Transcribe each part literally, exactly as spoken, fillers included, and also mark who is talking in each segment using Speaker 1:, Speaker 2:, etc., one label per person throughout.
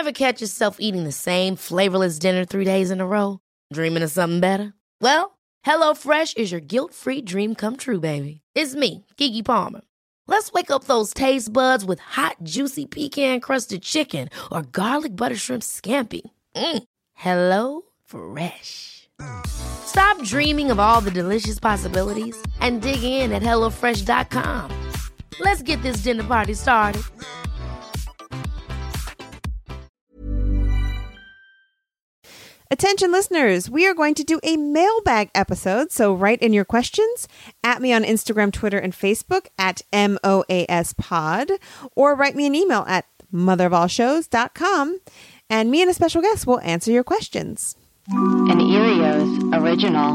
Speaker 1: Ever catch yourself eating the same flavorless dinner three days in a row? Dreaming of something better? Well, HelloFresh is your guilt-free dream come true, baby. It's me, Keke Palmer. Let's wake up those taste buds with hot, juicy pecan-crusted chicken or garlic butter shrimp scampi. Mm. Hello Fresh. Stop dreaming of all the delicious possibilities and dig in at hello fresh dot com. Let's get this dinner party started.
Speaker 2: Attention listeners, we are going to do a mailbag episode, so write in your questions, at me on Instagram, Twitter, and Facebook at M O A S Pod, or write me an email at mother of all shows dot com, and me and a special guest will answer your questions.
Speaker 3: An Erios original.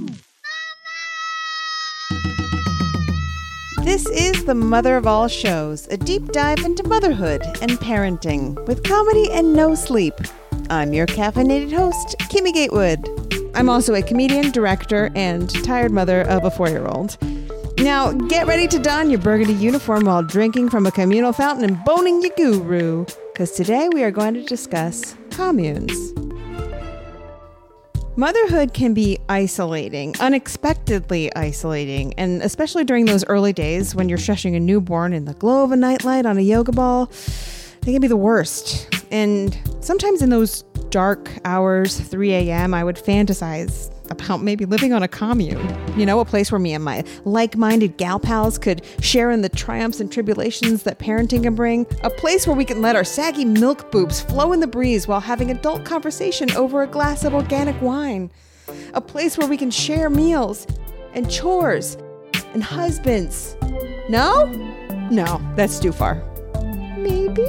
Speaker 2: This is the Mother of All Shows, a deep dive into motherhood and parenting, with comedy and no sleep. I'm your caffeinated host, Kimmy Gatewood. I'm also a comedian, director, and tired mother of a four-year-old. Now, get ready to don your burgundy uniform while drinking from a communal fountain and boning your guru, because today we are going to discuss communes. Motherhood can be isolating, unexpectedly isolating, and especially during those early days when you're shushing a newborn in the glow of a nightlight on a yoga ball, they can be the worst. And sometimes in those dark hours, three a.m., I would fantasize about maybe living on a commune. You know, a place where me and my like-minded gal pals could share in the triumphs and tribulations that parenting can bring. A place where we can let our saggy milk boobs flow in the breeze while having adult conversation over a glass of organic wine. A place where we can share meals and chores and husbands. No? No, that's too far. Maybe?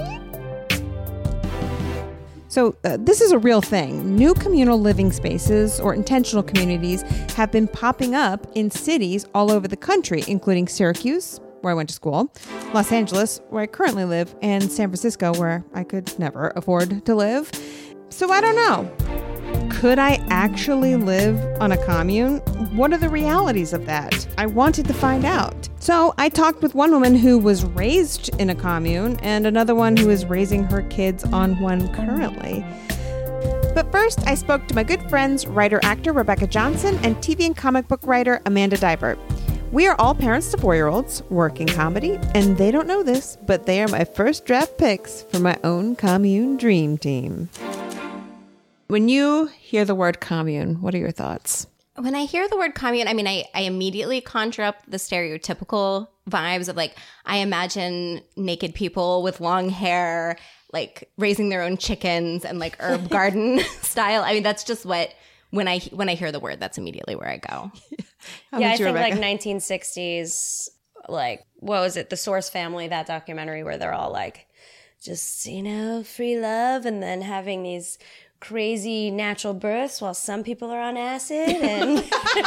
Speaker 2: So uh, this is a real thing. New communal living spaces or intentional communities have been popping up in cities all over the country, including Syracuse, where I went to school, Los Angeles, where I currently live, and San Francisco, where I could never afford to live. So I don't know. Could I actually live on a commune? What are the realities of that? I wanted to find out. So I talked with one woman who was raised in a commune and another one who is raising her kids on one currently. But first, I spoke to my good friends, writer-actor Rebecca Johnson and T V and comic book writer Amanda Dibert. We are all parents to four-year-olds, working comedy, and they don't know this, but they are my first draft picks for my own commune dream team. When you hear the word commune, what are your thoughts?
Speaker 4: When I hear the word commune, I mean, I, I immediately conjure up the stereotypical vibes of like, I imagine naked people with long hair, like raising their own chickens and like herb garden style. I mean, that's just what, when I when I hear the word, that's immediately where I go.
Speaker 5: Yeah, I think Rebecca? Like nineteen sixties, like, what was it? The Source Family, that documentary where they're all like, just, you know, free love and then having these crazy natural births while some people are on acid and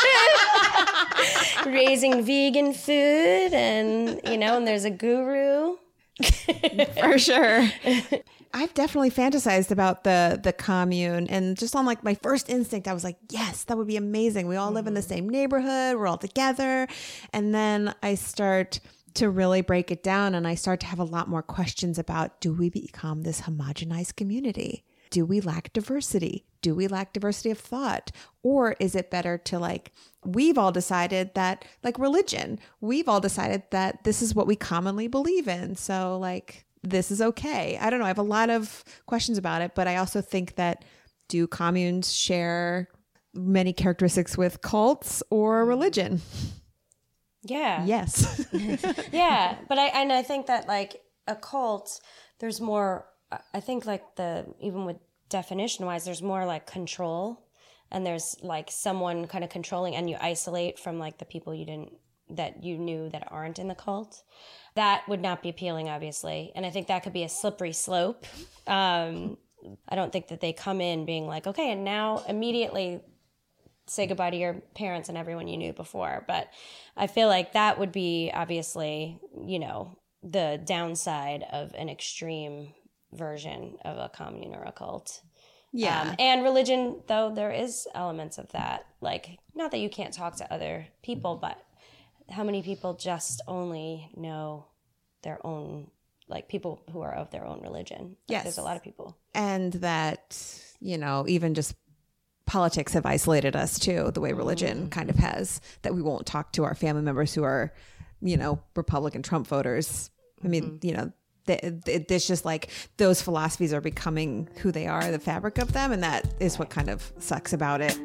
Speaker 5: raising vegan food and, you know, and there's a guru.
Speaker 2: For sure. I've definitely fantasized about the the commune, and just on like my first instinct, I was like, yes, that would be amazing. We all live in the same neighborhood. We're all together. And then I start to really break it down and I start to have a lot more questions about, do we become this homogenized community? Do we lack diversity? Do we lack diversity of thought? Or is it better to like, we've all decided that, like religion, we've all decided that this is what we commonly believe in. So like, this is okay. I don't know. I have a lot of questions about it, but I also think that, do communes share many characteristics with cults or religion?
Speaker 5: Yeah.
Speaker 2: Yes.
Speaker 5: Yeah. But I, and I think that like a cult, there's more, I think like the, even with definition wise, there's more like control, and there's like someone kind of controlling, and you isolate from like the people you didn't, that you knew that aren't in the cult. That would not be appealing, obviously. And I think that could be a slippery slope. Um, I don't think that they come in being like, okay, and now immediately say goodbye to your parents and everyone you knew before. But I feel like that would be obviously, you know, the downside of an extreme version of a commune or a cult.
Speaker 2: Yeah.
Speaker 5: Um, and religion, though, there is elements of that. Like, not that you can't talk to other people, but how many people just only know their own like people who are of their own religion. Like,
Speaker 2: Yes.
Speaker 5: there's a lot of people.
Speaker 2: And that, you know, even just politics have isolated us too, the way religion kind of has, that we won't talk to our family members who are, you know, Republican Trump voters. I mean, you know, th- th- it's just like those philosophies are becoming who they are, the fabric of them. And that is what kind of sucks about it.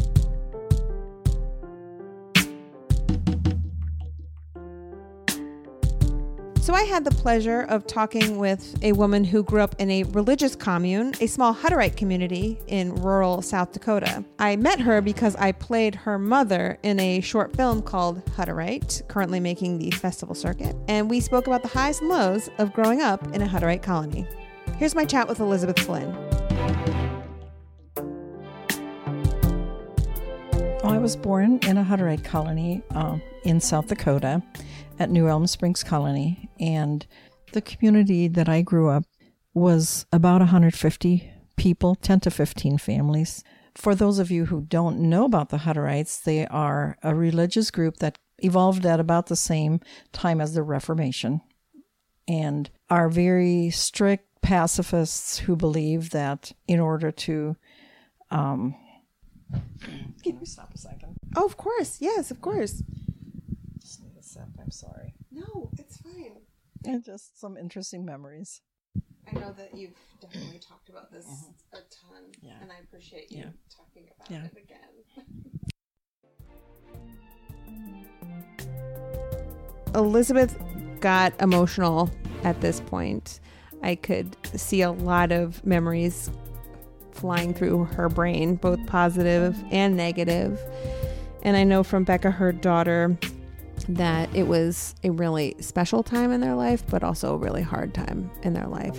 Speaker 2: So I had the pleasure of talking with a woman who grew up in a religious commune, a small Hutterite community in rural South Dakota. I met her because I played her mother in a short film called Hutterite, currently making the festival circuit. And we spoke about the highs and lows of growing up in a Hutterite colony. Here's my chat with Elizabeth Flynn.
Speaker 6: I was born in a Hutterite colony um, in South Dakota at New Elm Springs Colony, and the community that I grew up was about one hundred fifty people, ten to fifteen families. For those of you who don't know about the Hutterites, they are a religious group that evolved at about the same time as the Reformation and are very strict pacifists who believe that in order to um, can you stop a second?
Speaker 2: Oh, of course. Yes, of course.
Speaker 6: Just need a sip. I'm sorry.
Speaker 2: No, it's fine.
Speaker 6: And just some interesting memories.
Speaker 2: I know that you've definitely talked about this a ton,
Speaker 6: Yeah.
Speaker 2: and I appreciate you
Speaker 6: Yeah.
Speaker 2: talking about
Speaker 6: Yeah.
Speaker 2: it again. Elizabeth got emotional at this point. I could see a lot of memories flying through her brain, both positive and negative. And I know from Becca, her daughter, that it was a really special time in their life, but also a really hard time in their life.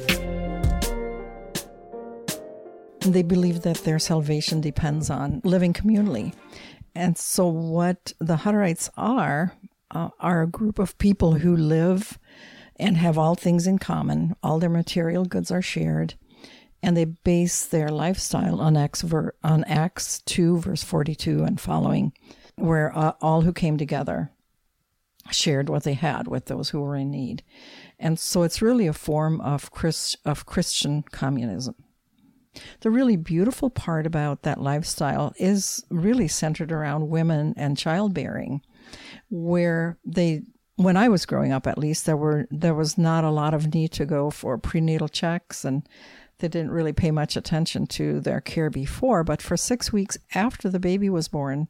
Speaker 6: They believe that their salvation depends on living communally. And so what the Hutterites are, uh, are a group of people who live and have all things in common. All their material goods are shared. And they base their lifestyle on Acts, ver- on Acts two, verse forty-two and following, where uh, all who came together shared what they had with those who were in need. And so it's really a form of Christ, of Christian communism. The really beautiful part about that lifestyle is really centered around women and childbearing, where they, when I was growing up at least, there were there was not a lot of need to go for prenatal checks, and they didn't really pay much attention to their care before. But for six weeks after the baby was born,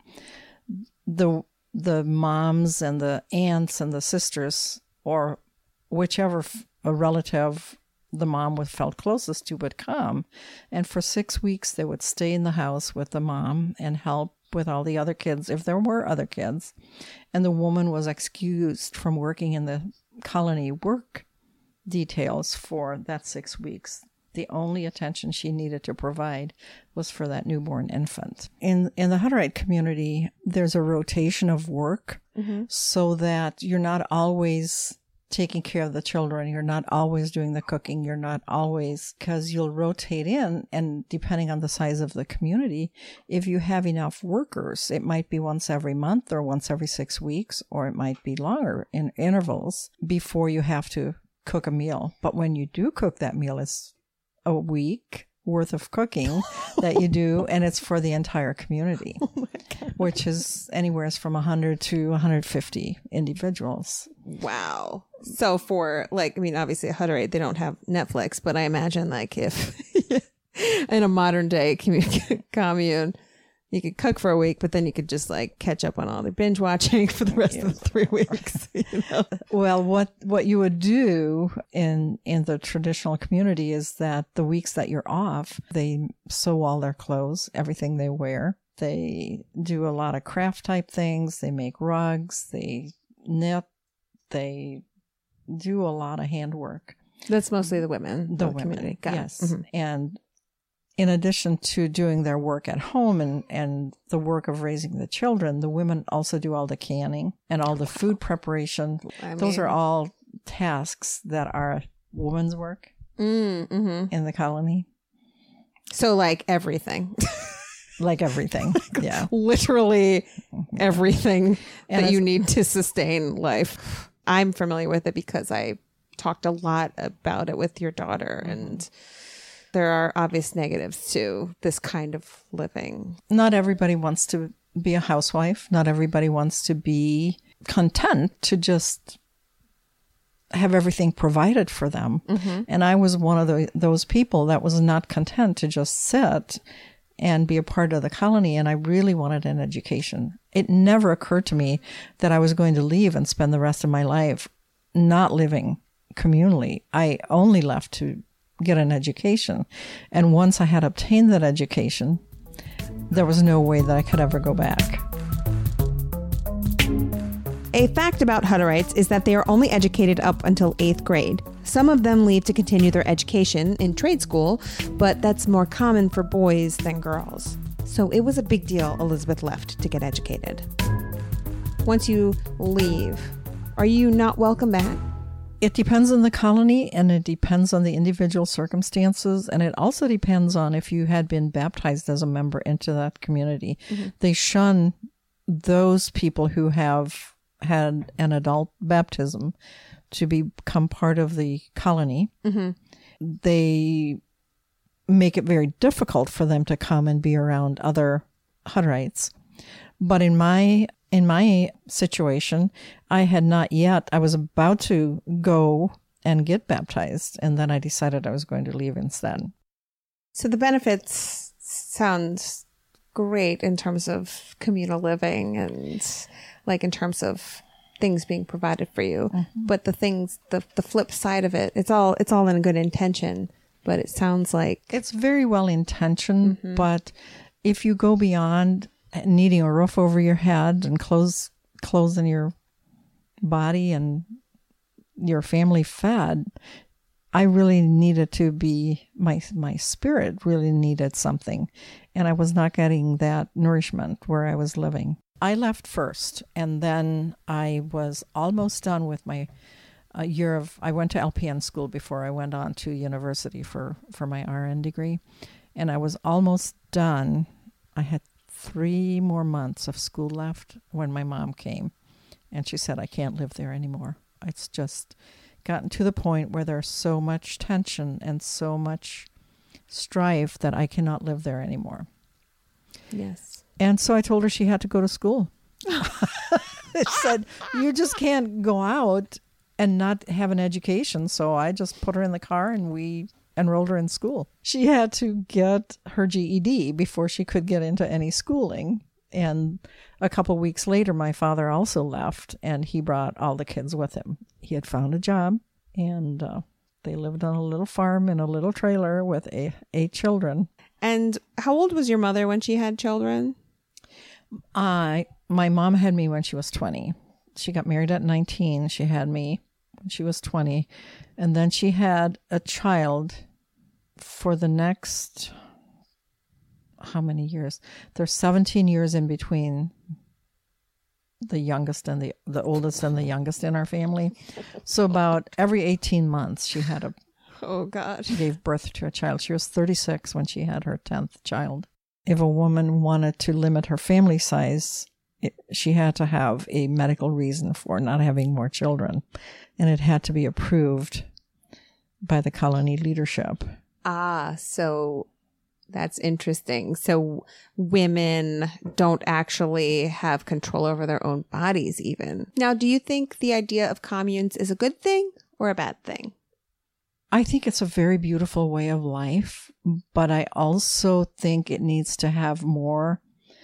Speaker 6: the the moms and the aunts and the sisters, or whichever f- a relative the mom would felt closest to, would come. And for six weeks, they would stay in the house with the mom and help with all the other kids, if there were other kids. And the woman was excused from working in the colony work details for that six weeks. The only attention she needed to provide was for that newborn infant. In in the Hutterite community, there's a rotation of work, mm-hmm. so that you're not always taking care of the children. You're not always doing the cooking. You're not always, because you'll rotate in, and depending on the size of the community, if you have enough workers, it might be once every month or once every six weeks, or it might be longer in intervals before you have to cook a meal. But when you do cook that meal, it's a week worth of cooking that you do, and it's for the entire community, oh which is anywhere from one hundred to one hundred fifty individuals.
Speaker 2: Wow. So for, like, I mean, obviously a Hutterite, they don't have Netflix, but I imagine like if in a modern day commun- commune, you could cook for a week, but then you could just like catch up on all the binge watching for the rest yes. of the three weeks. You know?
Speaker 6: Well, what, what you would do in, in the traditional community is that the weeks that you're off, they sew all their clothes, everything they wear. They do a lot of craft type things. They make rugs, they knit, they do a lot of handwork.
Speaker 2: That's mostly the women.
Speaker 6: The, the
Speaker 2: women,
Speaker 6: community.
Speaker 2: Got
Speaker 6: yes.
Speaker 2: Mm-hmm.
Speaker 6: And in addition to doing their work at home and, and the work of raising the children, the women also do all the canning and all the food preparation. I Those mean, are all tasks that are women's work
Speaker 2: mm, mm-hmm.
Speaker 6: in the colony.
Speaker 2: So like everything.
Speaker 6: Like everything. Yeah.
Speaker 2: Literally everything and that you need to sustain life. I'm familiar with it because I talked a lot about it with your daughter, mm-hmm. and there are obvious negatives to this kind of living.
Speaker 6: Not everybody wants to be a housewife. Not everybody wants to be content to just have everything provided for them. Mm-hmm. And I was one of the, those people that was not content to just sit and be a part of the colony. And I really wanted an education. It never occurred to me that I was going to leave and spend the rest of my life not living communally. I only left to get an education. And once I had obtained that education, there was no way that I could ever go back.
Speaker 2: A fact about Hutterites is that they are only educated up until eighth grade. Some of them leave to continue their education in trade school, but that's more common for boys than girls. So it was a big deal Elizabeth left to get educated. Once you leave, are you not welcome back?
Speaker 6: It depends on the colony, and it depends on the individual circumstances, and it also depends on if you had been baptized as a member into that community. Mm-hmm. They shun those people who have had an adult baptism to become part of the colony. Mm-hmm. They make it very difficult for them to come and be around other Hutterites. But in my in my situation, I had not yet, I was about to go and get baptized, and then I decided I was going to leave instead.
Speaker 2: So the benefits sound great in terms of communal living and like in terms of things being provided for you. Mm-hmm. But the things, the the flip side of it, it's all it's all in a good intention, but it sounds like
Speaker 6: it's very well intentioned. Mm-hmm. But if you go beyond needing a roof over your head and clothes clothes in your body and your family fed, I really needed to be, my my spirit really needed something, and I was not getting that nourishment where I was living. I left first, and then I was almost done with my uh, year of, I went to L P N school before I went on to university for, for my R N degree, and I was almost done. I had three more months of school left when my mom came, and she said, I can't live there anymore. It's just gotten to the point where there's so much tension and so much strife that I cannot live there anymore.
Speaker 2: Yes.
Speaker 6: And so I told her she had to go to school. It said, you just can't go out and not have an education. So I just put her in the car and we enrolled her in school. She had to get her G E D before she could get into any schooling. And a couple weeks later, my father also left, and he brought all the kids with him. He had found a job, and uh, they lived on a little farm in a little trailer with eight, eight children.
Speaker 2: And how old was your mother when she had children?
Speaker 6: I, my mom had me when she was twenty. She got married at nineteen. She had me when she was twenty. And then she had a child for the next, how many years? There's seventeen years in between the youngest and the, the oldest and the youngest in our family. So about every eighteen months, she had a,
Speaker 2: oh God,
Speaker 6: she gave birth to a child. She was thirty-six when she had her tenth child. If a woman wanted to limit her family size, it, she had to have a medical reason for not having more children, and it had to be approved by the colony leadership.
Speaker 2: Ah, so that's interesting. So women don't actually have control over their own bodies even. Now, do you think the idea of communes is a good thing or a bad thing?
Speaker 6: I think it's a very beautiful way of life, but I also think it needs to have more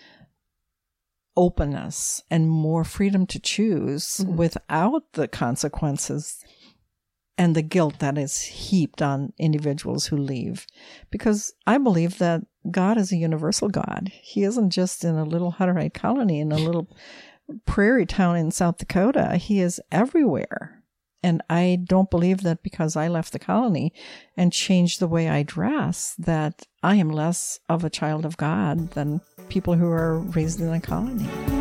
Speaker 6: openness and more freedom to choose mm-hmm. without the consequences and the guilt that is heaped on individuals who leave. Because I believe that God is a universal God. He isn't just in a little Hutterite colony in a little prairie town in South Dakota. He is everywhere. And I don't believe that because I left the colony and changed the way I dress, that I am less of a child of God than people who are raised in a colony.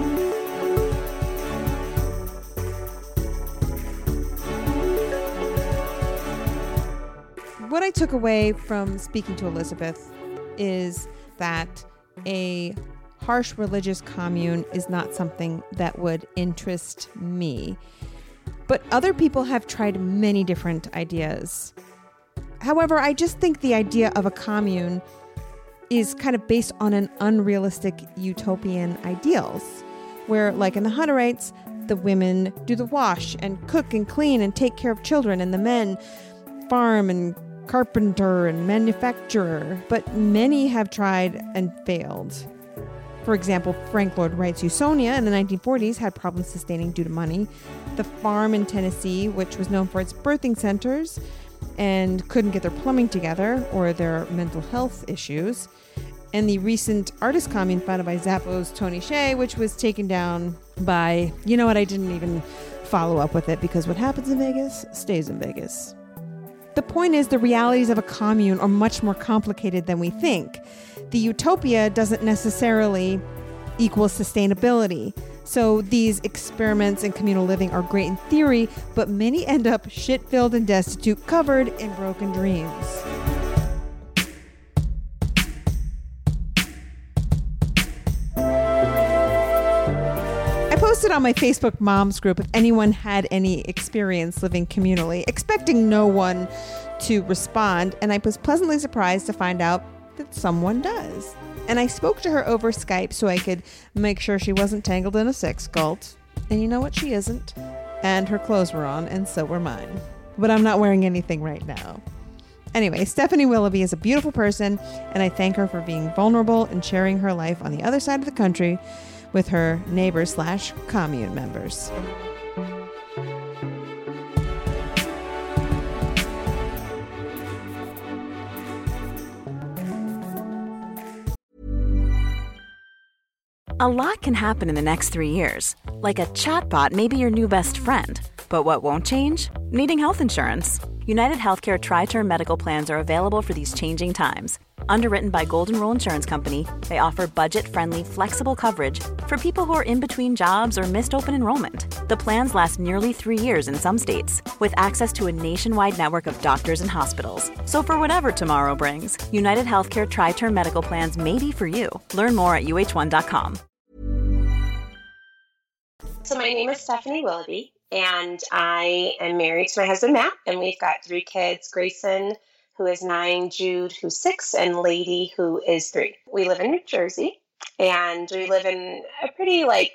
Speaker 2: What I took away from speaking to Elizabeth is that a harsh religious commune is not something that would interest me. But other people have tried many different ideas. However, I just think the idea of a commune is kind of based on an unrealistic utopian ideals, where, like in the Hutterites, the women do the wash and cook and clean and take care of children, and the men farm and carpenter and manufacturer. But many have tried and failed. For example, Frank Lloyd Wright's Usonia in the nineteen forties had problems sustaining due to money. The farm in Tennessee, which was known for its birthing centers, and couldn't get their plumbing together or their mental health issues. And the recent artist commune founded by Zappo's Tony Hsieh, which was taken down by, you know what, I didn't even follow up with it because what happens in Vegas stays in Vegas. The point is, the realities of a commune are much more complicated than we think. The utopia doesn't necessarily equal sustainability. So these experiments in communal living are great in theory, but many end up shit-filled and destitute, covered in broken dreams. I posted on my Facebook moms group if anyone had any experience living communally, expecting no one to respond, and I was pleasantly surprised to find out that someone does. And I spoke to her over Skype so I could make sure she wasn't tangled in a sex cult. And you know what? She isn't. And her clothes were on, and so were mine. But I'm not wearing anything right now. Anyway, Stephanie Willoughby is a beautiful person, and I thank her for being vulnerable and sharing her life on the other side of the country with her neighbors slash commune members.
Speaker 7: A lot can happen in the next three years. Like a chatbot may be your new best friend. But what won't change? Needing health insurance. United Healthcare Tri-Term Medical Plans are available for these changing times. Underwritten by Golden Rule Insurance Company, they offer budget-friendly, flexible coverage for people who are in between jobs or missed open enrollment. The plans last nearly three years in some states, with access to a nationwide network of doctors and hospitals. So for whatever tomorrow brings, United Healthcare Tri-Term Medical Plans may be for you. Learn more at U H one dot com.
Speaker 8: So my name is Stephanie Willoughby, and I am married to my husband, Matt, and we've got three kids, Grayson, who is nine, Jude, who's six, and Lady, who is three. We live in New Jersey, and we live in a pretty, like,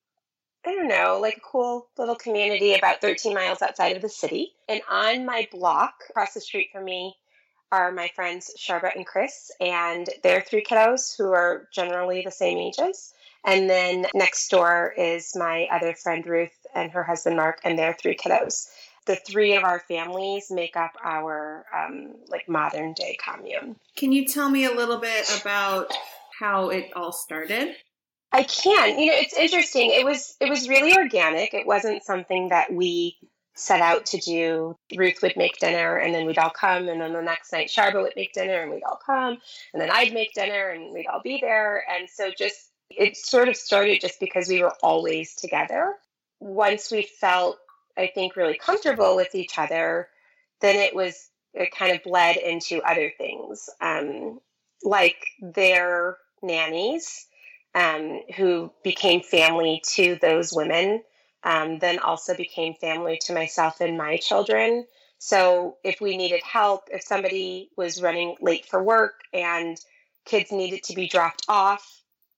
Speaker 8: I don't know, like a cool little community about thirteen miles outside of the city. And on my block, across the street from me, are my friends Sharba and Chris, and their three kiddos who are generally the same ages. And then next door is my other friend Ruth and her husband Mark and their three kiddos. The three of our families make up our um, like modern day commune.
Speaker 9: Can you tell me a little bit about how it all started?
Speaker 8: I can. You know, it's interesting. It was it was really organic. It wasn't something that we set out to do. Ruth would make dinner and then we'd all come, and then the next night Sharba would make dinner and we'd all come, and then I'd make dinner and we'd all be there. And so just it sort of started just because we were always together. Once we felt, I think, really comfortable with each other, then it was, it kind of bled into other things, um, like their nannies, um, who became family to those women, um, then also became family to myself and my children. So if we needed help, if somebody was running late for work and kids needed to be dropped off,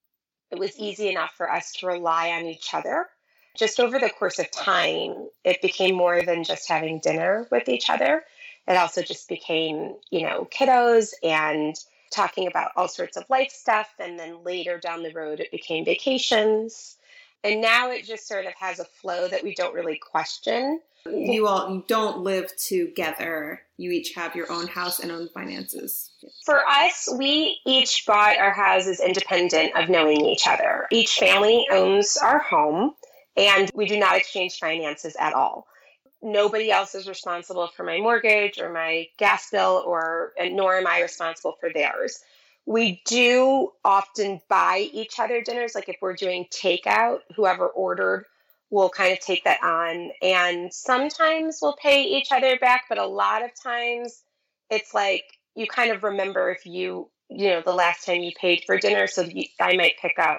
Speaker 8: it was easy enough for us to rely on each other. Just over the course of time, it became more than just having dinner with each other. It also just became, you know, kiddos and talking about all sorts of life stuff. And then later down the road, it became vacations. And now it just sort of has a flow that we don't really question.
Speaker 9: You all you don't live together. You each have your own house and own finances.
Speaker 8: For us, we each bought our houses independent of knowing each other. Each family owns our home, and we do not exchange finances at all. Nobody else is responsible for my mortgage or my gas bill, or nor am I responsible for theirs. We do often buy each other dinners. Like if we're doing takeout, whoever ordered will kind of take that on. And sometimes we'll pay each other back, but a lot of times it's like you kind of remember if you, you know, the last time you paid for dinner. So you, I might pick up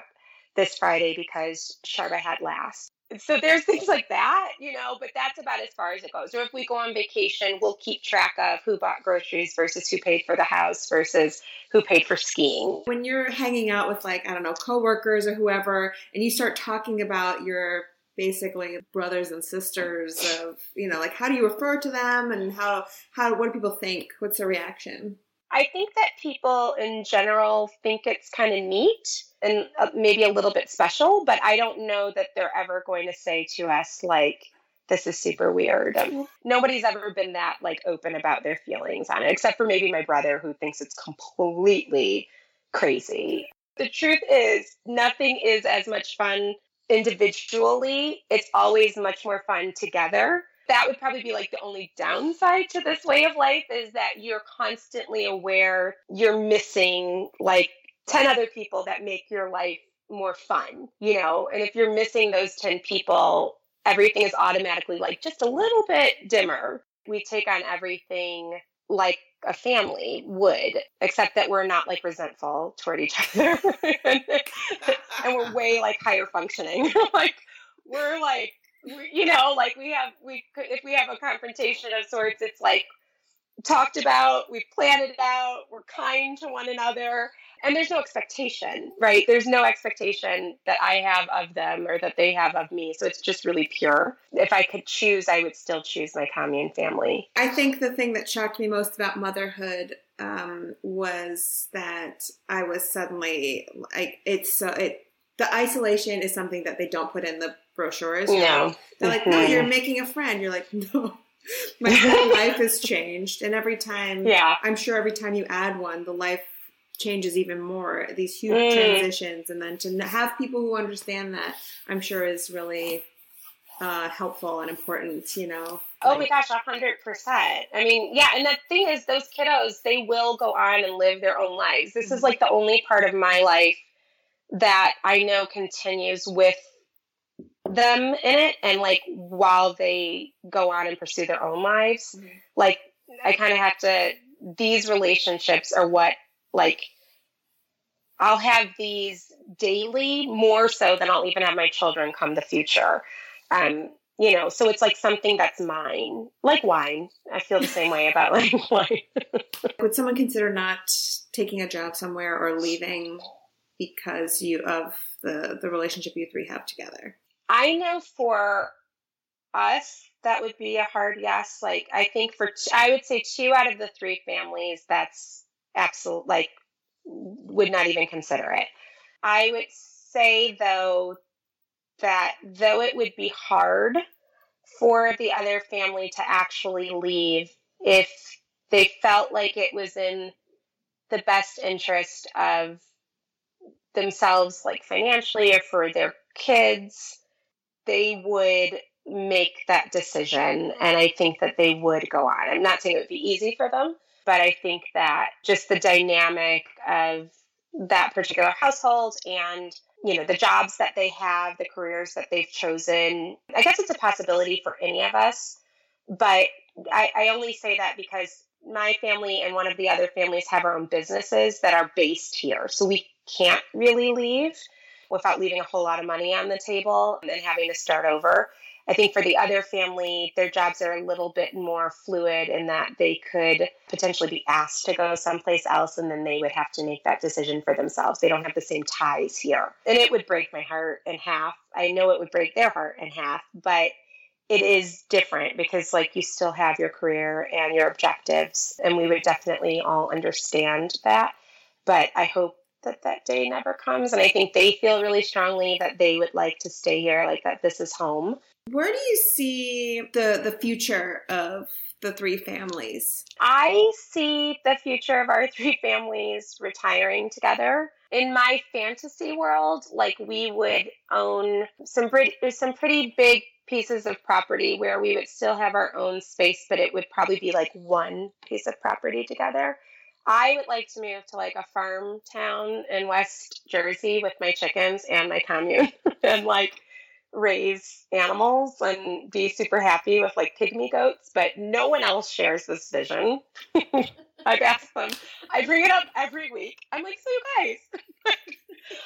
Speaker 8: this Friday because Sharba had last. So there's things like that, you know, but that's about as far as it goes. Or if we go on vacation, we'll keep track of who bought groceries versus who paid for the house versus who paid for skiing.
Speaker 9: When you're hanging out with, like, I don't know, coworkers or whoever, and you start talking about your basically brothers and sisters of, you know, like, how do you refer to them and how, how, what do people think? What's their reaction?
Speaker 8: I think that people in general think it's kind of neat and uh, maybe a little bit special, but I don't know that they're ever going to say to us, like, this is super weird. Um, nobody's ever been that, like, open about their feelings on it, except for maybe my brother, who thinks it's completely crazy. The truth is, nothing is as much fun individually. It's always much more fun together. That would probably be like the only downside to this way of life, is that you're constantly aware you're missing like ten other people that make your life more fun, you know? And if you're missing those ten people, everything is automatically like just a little bit dimmer. We take on everything like a family would, except that we're not like resentful toward each other. and, and we're way like higher functioning. Like we're like, we, you know, like we have, we could, if we have a confrontation of sorts, it's like talked about, we've planned it out, we're kind to one another. And there's no expectation, right? There's no expectation that I have of them or that they have of me. So it's just really pure. If I could choose, I would still choose my commune family.
Speaker 9: I think the thing that shocked me most about motherhood um, was that I was suddenly like, it's so, it, the isolation is something that they don't put in the brochures.
Speaker 8: No.
Speaker 9: Know? They're like, no, you're making a friend. You're like, no. My whole life has changed. And every time,
Speaker 8: yeah.
Speaker 9: I'm sure every time you add one, the life changes even more, these huge
Speaker 8: mm.
Speaker 9: transitions. And then to have people who understand that, I'm sure is really uh, helpful and important, you know.
Speaker 8: Oh
Speaker 9: like,
Speaker 8: my gosh, a hundred percent. I mean, yeah. And the thing is, those kiddos, they will go on and live their own lives. This is like the only part of my life that I know continues with them in it. And like, while they go on and pursue their own lives, mm-hmm. like I kind of have to, these relationships are what, like, I'll have these daily more so than I'll even have my children come the future. Um, you know, so it's like something that's mine, like wine. I feel the same way about like wine.
Speaker 9: Would someone consider not taking a job somewhere or leaving because you of the, the relationship you three have together?
Speaker 8: I know for us, that would be a hard yes. Like, I think for, t- I would say two out of the three families, that's absolute, like, would not even consider it. I would say, though, that though it would be hard for the other family to actually leave, if they felt like it was in the best interest of themselves, like financially or for their kids, they would make that decision. And I think that they would go on. I'm not saying it would be easy for them, but I think that just the dynamic of that particular household and, you know, the jobs that they have, the careers that they've chosen, I guess it's a possibility for any of us. But I, I only say that because my family and one of the other families have our own businesses that are based here. So we can't really leave without leaving a whole lot of money on the table and then having to start over. I think for the other family, their jobs are a little bit more fluid in that they could potentially be asked to go someplace else and then they would have to make that decision for themselves. They don't have the same ties here. And it would break my heart in half. I know it would break their heart in half, but it is different because like you still have your career and your objectives, and we would definitely all understand that. But I hope that that day never comes. And I think they feel really strongly that they would like to stay here, like that this is home.
Speaker 9: Where do you see the, the future of the three families?
Speaker 8: I see the future of our three families retiring together. In my fantasy world, like we would own some pretty, some pretty big pieces of property where we would still have our own space, but it would probably be like one piece of property together. I would like to move to like a farm town in West Jersey with my chickens and my commune and like raise animals and be super happy with like pygmy goats, but no one else shares this vision. I've asked them, I bring it up every week. I'm like, so you guys, what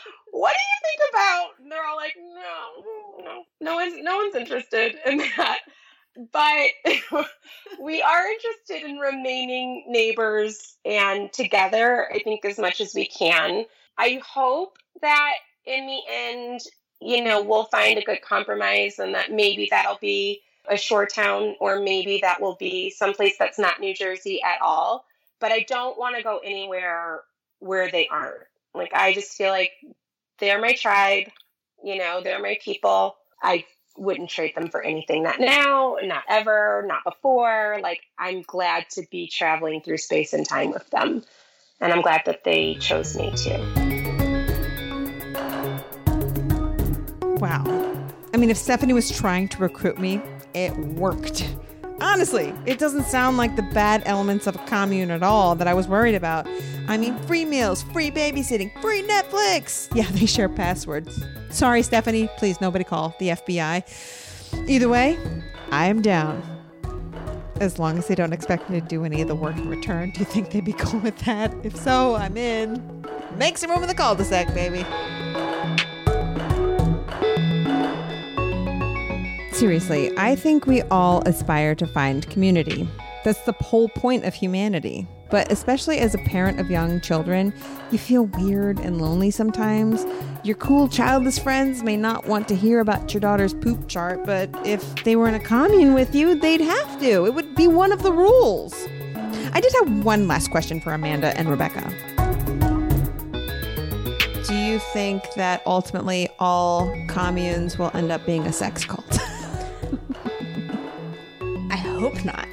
Speaker 8: what do you think about? And they're all like, no, no, no one's, no one's interested in that. But we are interested in remaining neighbors and together, I think, as much as we can. I hope that in the end, you know, we'll find a good compromise and that maybe that'll be a shore town or maybe that will be someplace that's not New Jersey at all. But I don't want to go anywhere where they aren't. Like, I just feel like they're my tribe, you know, they're my people. I wouldn't trade them for anything, not now, not ever, not before. Like, I'm glad to be traveling through space and time with them. And I'm glad that they chose me too.
Speaker 2: Wow. I mean, if Stephanie was trying to recruit me, it worked. Honestly, it doesn't sound like the bad elements of a commune at all that I was worried about. I mean, free meals, free babysitting, free Netflix. Yeah, they share passwords. Sorry, Stephanie. Please, nobody call the F B I. Either way, I am down. As long as they don't expect me to do any of the work in return. Do you think they'd be cool with that? If so, I'm in. Make some room in the cul-de-sac, baby. Seriously, I think we all aspire to find community. That's the whole point of humanity. But especially as a parent of young children, you feel weird and lonely sometimes. Your cool childless friends may not want to hear about your daughter's poop chart, but if they were in a commune with you, they'd have to. It would be one of the rules. I did have one last question for Amanda and Rebecca. Do you think that ultimately all communes will end up being a sex cult?
Speaker 4: I hope not.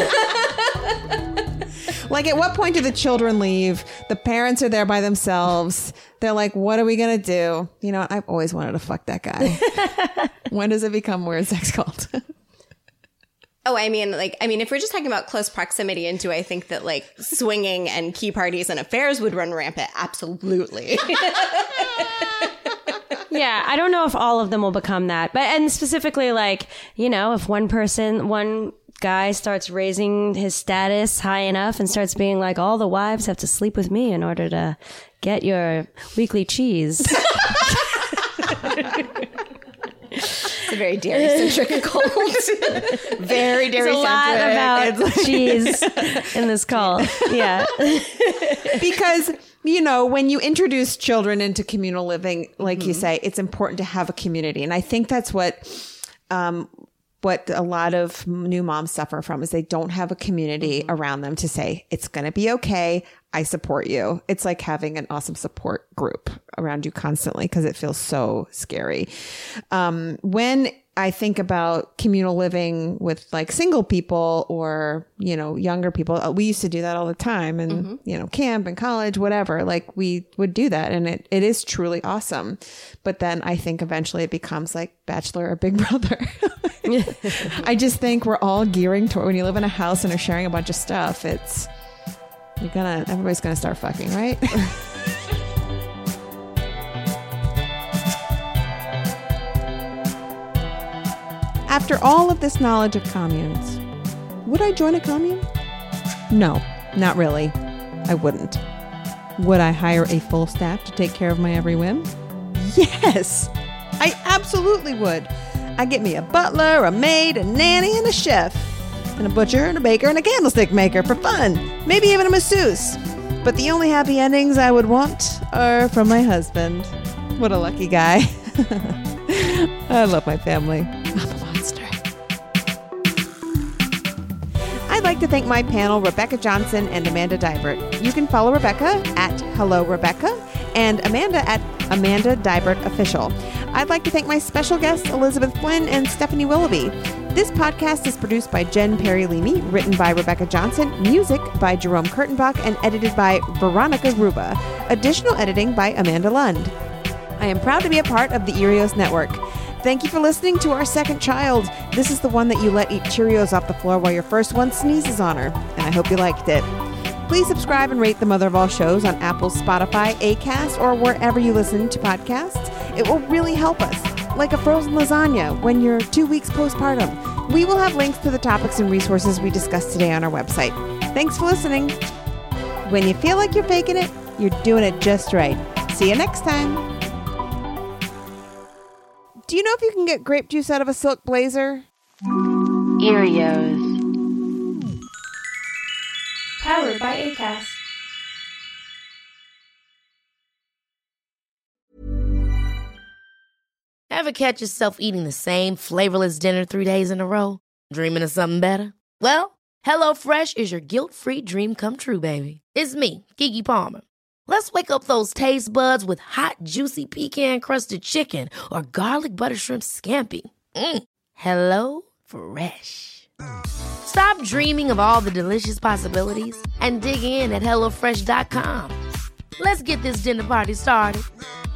Speaker 2: Like, at what point do the children leave? The parents are there by themselves. They're like, what are we going to do? You know, I've always wanted to fuck that guy. When does it become we're a sex cult?
Speaker 4: Oh, I mean, like, I mean, if we're just talking about close proximity, and do I think that, like, swinging and key parties and affairs would run rampant? Absolutely.
Speaker 5: Yeah, I don't know if all of them will become that. But, and specifically, like, you know, if one person, one guy starts raising his status high enough and starts being like, all the wives have to sleep with me in order to get your weekly cheese.
Speaker 4: It's a very dairy-centric cult. Very dairy-centric.
Speaker 5: There's a lot about cheese in this cult. Yeah.
Speaker 2: Because, you know, when you introduce children into communal living, like mm-hmm. you say, it's important to have a community. And I think that's what... Um, what a lot of new moms suffer from is they don't have a community mm-hmm. around them to say, it's going to be okay. I support you. It's like having an awesome support group around you constantly because it feels so scary. Um, when I think about communal living with like single people or, you know, younger people, we used to do that all the time and, mm-hmm. you know, camp and college, whatever, like we would do that. And it, it is truly awesome. But then I think eventually it becomes like Bachelor or Big Brother. I just think we're all gearing toward when you live in a house and are sharing a bunch of stuff, it's, you're gonna, everybody's gonna start fucking, right? After all of this knowledge of communes, would I join a commune? No, not really. I wouldn't. Would I hire a full staff to take care of my every whim? Yes, I absolutely would. I'd get me a butler, a maid, a nanny, and a chef, and a butcher, and a baker, and a candlestick maker for fun. Maybe even a masseuse. But the only happy endings I would want are from my husband. What a lucky guy. I love my family. I'm a monster. I'd like to thank my panel, Rebecca Johnson and Amanda Dibert. You can follow Rebecca at Hello Rebecca and Amanda at Amanda Dibert Official. I'd like to thank my special guests, Elizabeth Flynn and Stephanie Willoughby. This podcast is produced by Jen Perry-Leamy, written by Rebecca Johnson, music by Jerome Kurtenbach, and edited by Veronica Ruba. Additional editing by Amanda Lund. I am proud to be a part of the Erios Network. Thank you for listening to our second child. This is the one that you let eat Cheerios off the floor while your first one sneezes on her, and I hope you liked it. Please subscribe and rate the Mother of All Shows on Apple, Spotify, Acast, or wherever you listen to podcasts. It will really help us. Like a frozen lasagna when you're two weeks postpartum. We will have links to the topics and resources we discussed today on our website. Thanks for listening. When you feel like you're faking it, you're doing it just right. See you next time. Do you know if you can get grape juice out of a silk blazer?
Speaker 3: Erios.
Speaker 10: Powered by Acast.
Speaker 1: Ever catch yourself eating the same flavorless dinner three days in a row? Dreaming of something better? Well, HelloFresh is your guilt-free dream come true, baby. It's me, Keke Palmer. Let's wake up those taste buds with hot, juicy pecan-crusted chicken or garlic butter shrimp scampi. Mm. Hello Fresh. Stop dreaming of all the delicious possibilities and dig in at hello fresh dot com. Let's get this dinner party started.